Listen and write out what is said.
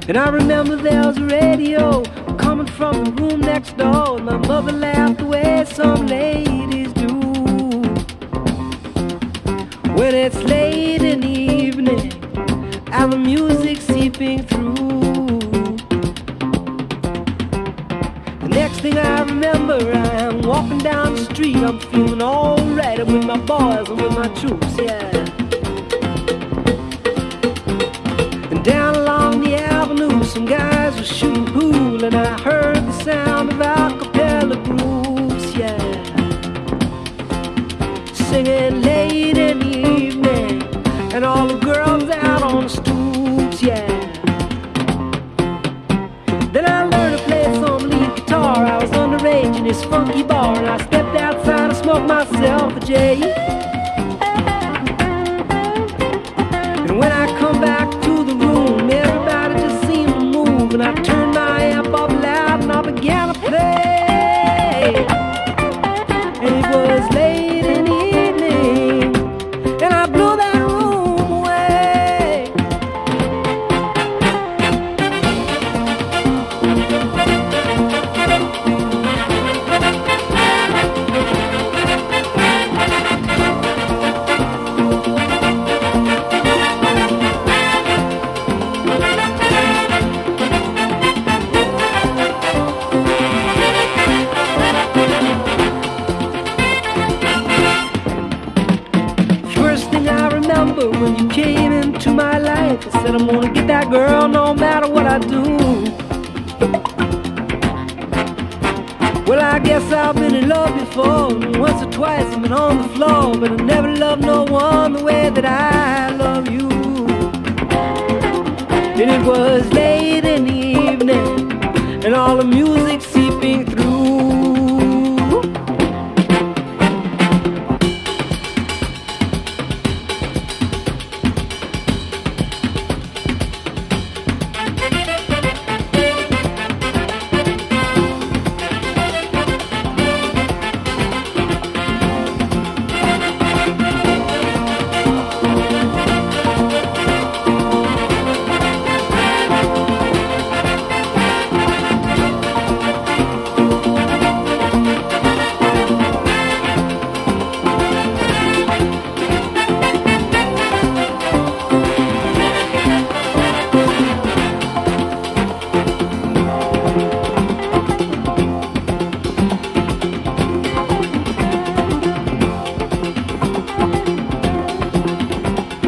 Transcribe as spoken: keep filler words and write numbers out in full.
And I remember there was a radio coming from the room next door, and my mother laughed the way some ladies do. When it's late in the evening and the music seeping through, the next thing I remember, I'm walking down the street, I'm feeling alright. I'm with my boys, I'm with my troops, yeah. And down along the avenue, some guys were shooting pool, and I heard the sound of a cappella groups, yeah, singing late in the evening, and all the girls out on the stoops, yeah. Then I learned to play some lead guitar. I was underage in this funky bar, and I stepped outside to smoke myself a J. And when I come back to the room, everybody just seemed to move, and I turned my amp up loud and I began to play. And it was late in the evening, and I blew that room away. First thing I remember when you came into my life, I said I'm gonna get that girl no matter what I do. Well, I guess I've been in love before. Once or twice I've been on the floor, but I never loved no one the way that I love you. And it was late in the evening, and all the music seeping through.